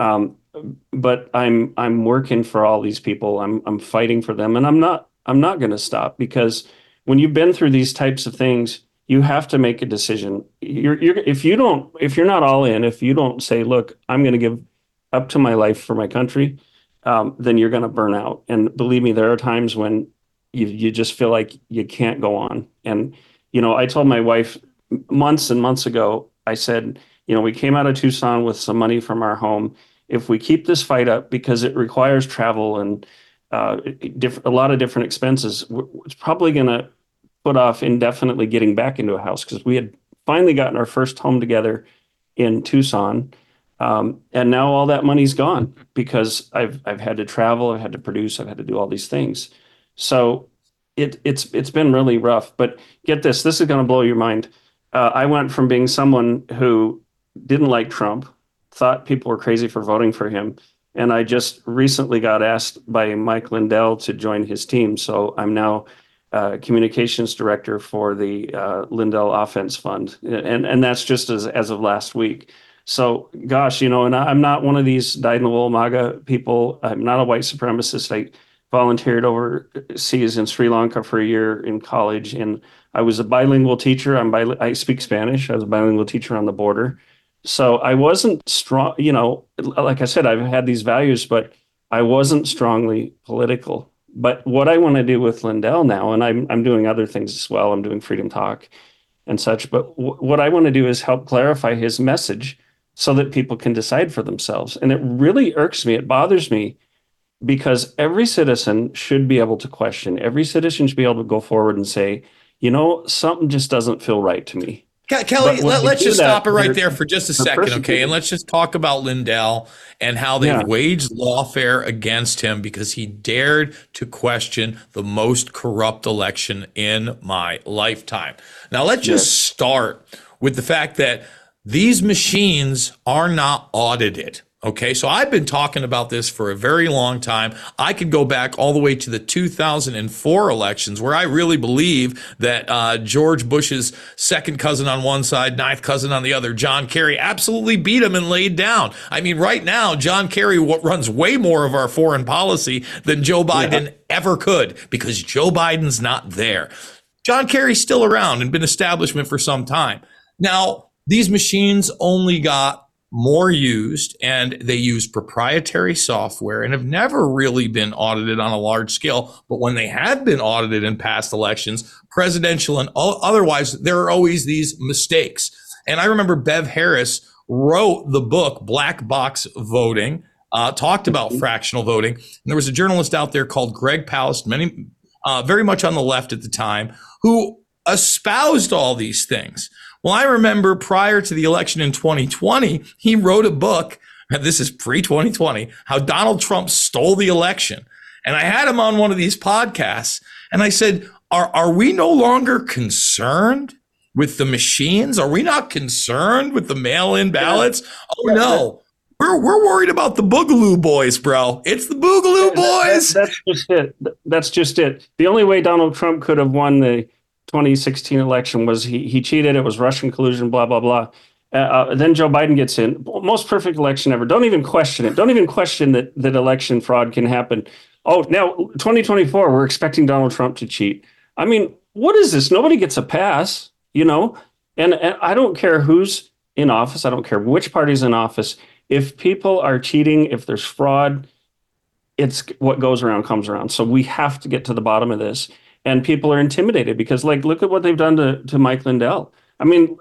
But I'm working for all these people. I'm fighting for them, and I'm not going to stop, because when you've been through these types of things, you have to make a decision. If you're not all in, if you don't say, look, I'm going to give up to my life for my country, then you're going to burn out. And believe me, there are times when you just feel like you can't go on. And I told my wife months and months ago, I said, we came out of Tucson with some money from our home. If we keep this fight up, because it requires travel and a lot of different expenses, it's probably going to put off indefinitely getting back into a house, because we had finally gotten our first home together in Tucson. And now all that money's gone, because I've had to travel, I've had to produce, I've had to do all these things. So it's been really rough. But get this is going to blow your mind. I went from being someone who didn't like Trump, thought people were crazy for voting for him, and I just recently got asked by Mike Lindell to join his team. So I'm now communications director for the Lindell Offense Fund, and that's just as of last week. So, gosh, and I'm not one of these dyed-in-the-wool MAGA people. I'm not a white supremacist. I volunteered overseas in Sri Lanka for a year in college, and I was a bilingual teacher. I speak Spanish. I was a bilingual teacher on the border. So I wasn't strong, like I said, I've had these values, but I wasn't strongly political. But what I want to do with Lindell now, and I'm doing other things as well, I'm doing Freedom Talk and such, but what I want to do is help clarify his message so that people can decide for themselves. And it really irks me, it bothers me, because every citizen should be able to question. Every citizen should be able to go forward and say, something just doesn't feel right to me. Kelly, let's just stop it right there for just a second, okay? And let's just talk about Lindell and how they waged lawfare against him because he dared to question the most corrupt election in my lifetime. Now, let's just start with the fact that these machines are not audited. Okay, so I've been talking about this for a very long time. I could go back all the way to the 2004 elections, where I really believe that George Bush's second cousin on one side, ninth cousin on the other, John Kerry, absolutely beat him and laid down. I mean, right now, John Kerry runs way more of our foreign policy than Joe Biden ever could, because Joe Biden's not there. John Kerry's still around and been establishment for some time. Now, these machines only got more used, and they use proprietary software and have never really been audited on a large scale. But when they have been audited in past elections, presidential and otherwise, there are always these mistakes. And I remember Bev Harris wrote the book, Black Box Voting, talked about fractional voting. And there was a journalist out there called Greg Palast, very much on the left at the time, who espoused all these things. Well, I remember prior to the election in 2020, he wrote a book, and this is pre-2020, how Donald Trump stole the election. And I had him on one of these podcasts, and I said, are we no longer concerned with the machines? Are we not concerned with the mail-in ballots? Oh, no. We're worried about the Boogaloo Boys, bro. It's the Boogaloo Boys. That's just it. The only way Donald Trump could have won the 2016 election was he cheated. It was Russian collusion, blah, blah, blah. Then Joe Biden gets in. Most perfect election ever. Don't even question it. Don't even question that election fraud can happen. Oh, now 2024, we're expecting Donald Trump to cheat. I mean, what is this? Nobody gets a pass, And I don't care who's in office. I don't care which party's in office. If people are cheating, if there's fraud, it's what goes around comes around. So we have to get to the bottom of this. And people are intimidated because, look at what they've done to Mike Lindell. I mean,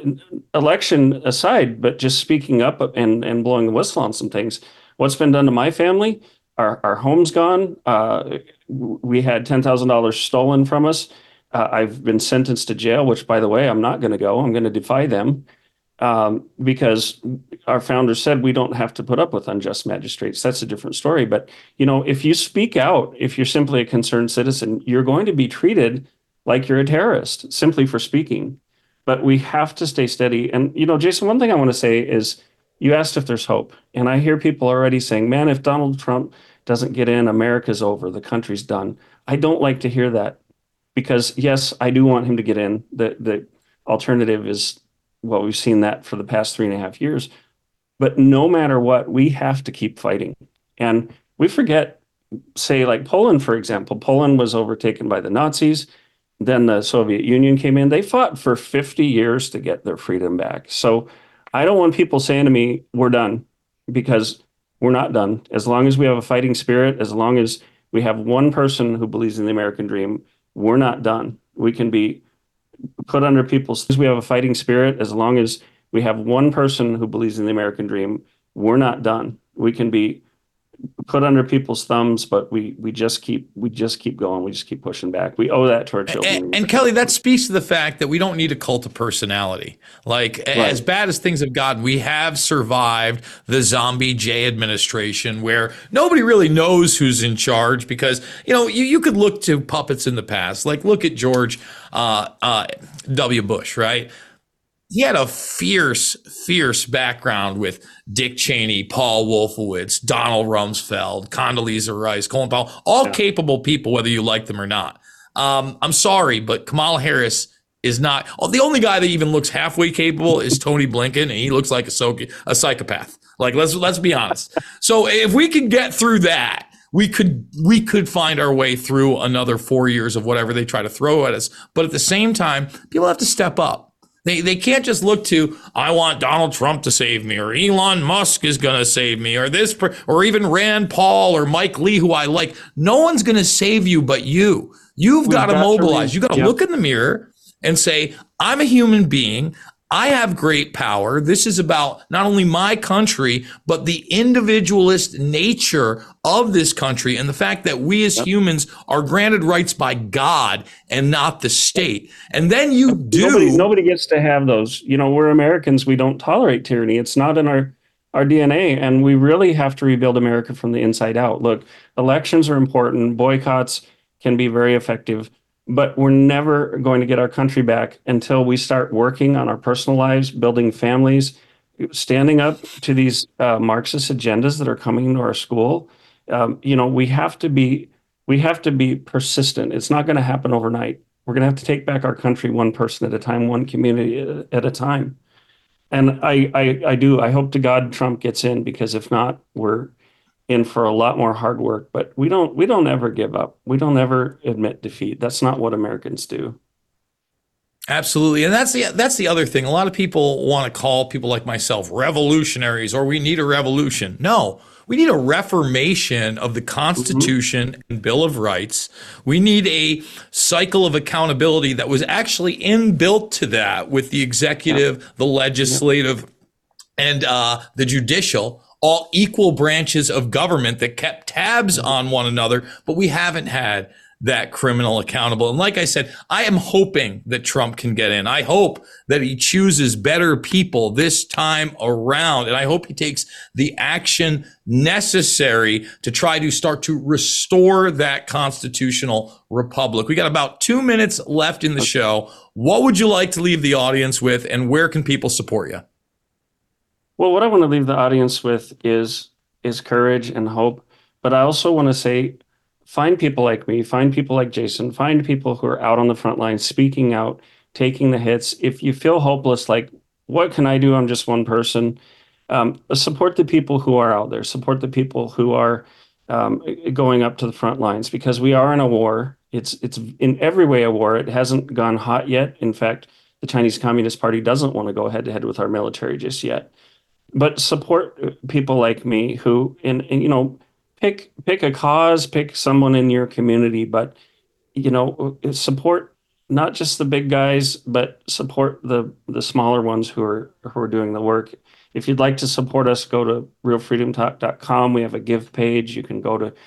election aside, but just speaking up and blowing the whistle on some things. What's been done to my family? our home's gone. We had $10,000 stolen from us. I've been sentenced to jail, which, by the way, I'm not going to go. I'm going to defy them because our founders said we don't have to put up with unjust magistrates. That's a different story. But, if you speak out, if you're simply a concerned citizen, you're going to be treated like you're a terrorist simply for speaking. But we have to stay steady. And, Jason, one thing I want to say is you asked if there's hope. And I hear people already saying, man, if Donald Trump doesn't get in, America's over. The country's done. I don't like to hear that because, yes, I do want him to get in. The alternative is, well, we've seen that for the past 3.5 years. But no matter what, we have to keep fighting. And we forget, say, like Poland, for example. Poland was overtaken by the Nazis. Then the Soviet Union came in. They fought for 50 years to get their freedom back. So I don't want people saying to me, we're done, because we're not done. As long as we have a fighting spirit, as long as we have one person who believes in the American dream, we're not done. We can be put under people's, we have a fighting spirit. As long as we have one person who believes in the American dream, we're not done. We can be put under people's thumbs, but we just keep going. We just keep pushing back. We owe that to our children. And Kelly, that speaks to the fact that we don't need a cult of personality. Like, right. As bad as things have gotten, we have survived the zombie J administration, where nobody really knows who's in charge because, you could look to puppets in the past. Like, look at George W. Bush, right? He had a fierce background with Dick Cheney, Paul Wolfowitz, Donald Rumsfeld, Condoleezza Rice, Colin Powell, all capable people, whether you like them or not. I'm sorry, but Kamala Harris is not. The only guy that even looks halfway capable is Tony Blinken, and he looks like a psychopath. Like, let's be honest. So if we can get through that, we could find our way through another 4 years of whatever they try to throw at us. But at the same time, people have to step up. They can't just look to, I want Donald Trump to save me, or Elon Musk is going to save me, or or even Rand Paul or Mike Lee, who I like. No one's going to save you but you. You've got to mobilize. You've got to look in the mirror and say, I'm a human being. I have great power. This is about not only my country, but the individualist nature of this country and the fact that we as humans are granted rights by God and not the state. And then you do. Nobody gets to have those. We're Americans. We don't tolerate tyranny. It's not in our DNA. And we really have to rebuild America from the inside out. Look, elections are important. Boycotts can be very effective. But we're never going to get our country back until we start working on our personal lives, building families, standing up to these Marxist agendas that are coming into our school. We have to be persistent. It's not going to happen overnight. We're going to have to take back our country one person at a time, one community at a time. And I hope to God Trump gets in, because if not, we're in for a lot more hard work. But we don't ever give up. We don't ever admit defeat. That's not what Americans do. Absolutely. And that's the other thing. A lot of people want to call people like myself revolutionaries, or we need a revolution. No, we need a reformation of the Constitution and Bill of Rights. We need a cycle of accountability that was actually inbuilt to that with the executive, the legislative, and the judicial, all equal branches of government that kept tabs on one another, but we haven't had that criminal accountable. And like I said, I am hoping that Trump can get in. I hope that he chooses better people this time around. And I hope he takes the action necessary to try to start to restore that constitutional republic. We got about 2 minutes left in the show. What would you like to leave the audience with, and where can people support you? Well, what I want to leave the audience with is courage and hope. But I also want to say, find people like me, find people like Jason, find people who are out on the front lines, speaking out, taking the hits. If you feel hopeless, like, what can I do? I'm just one person. Support the people who are out there. Support the people who are going up to the front lines, because we are in a war. It's in every way a war. It hasn't gone hot yet. In fact, the Chinese Communist Party doesn't want to go head to head with our military just yet. But support people like me who, pick a cause, pick someone in your community, but, support not just the big guys, but support the smaller ones who are doing the work. If you'd like to support us, go to realfreedomtalk.com. We have a give page. You can go to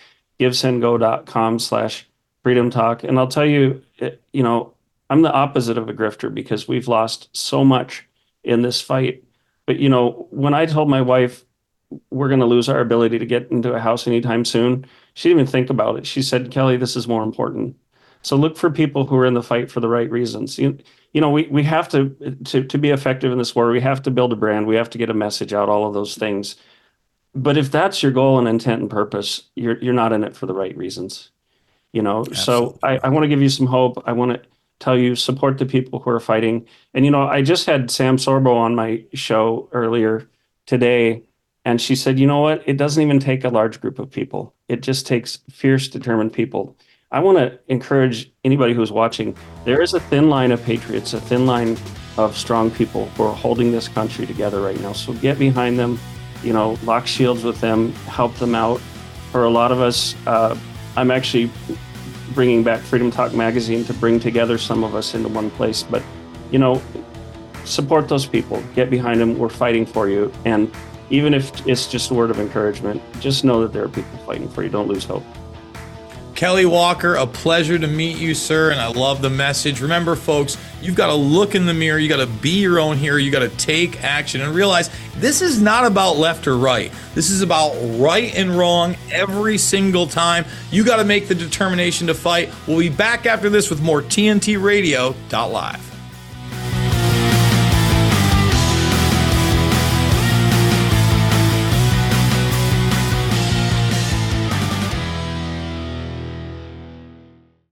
givesendgo.com/freedomtalk. And I'll tell you, I'm the opposite of a grifter because we've lost so much in this fight. But, when I told my wife we're going to lose our ability to get into a house anytime soon, she didn't even think about it. She said, Kelly, this is more important. So look for people who are in the fight for the right reasons. We have to be effective in this war. We have to build a brand. We have to get a message out, all of those things. But if that's your goal and intent and purpose, you're not in it for the right reasons. So I want to give you some hope. I want to tell you, support the people who are fighting. And, I just had Sam Sorbo on my show earlier today, and she said, you know what? It doesn't even take a large group of people. It just takes fierce, determined people. I want to encourage anybody who's watching, there is a thin line of patriots, a thin line of strong people who are holding this country together right now. So get behind them, lock shields with them, help them out. For a lot of us, I'm actually bringing back Freedom Talk Magazine to bring together some of us into one place. But, support those people, get behind them. We're fighting for you. And even if it's just a word of encouragement, just know that there are people fighting for you. Don't lose hope. Kelly Walker, a pleasure to meet you, sir, and I love the message. Remember, folks, you've got to look in the mirror. You got to be your own hero. You got to take action and realize this is not about left or right. This is about right and wrong every single time. You got to make the determination to fight. We'll be back after this with more TNT Radio.live.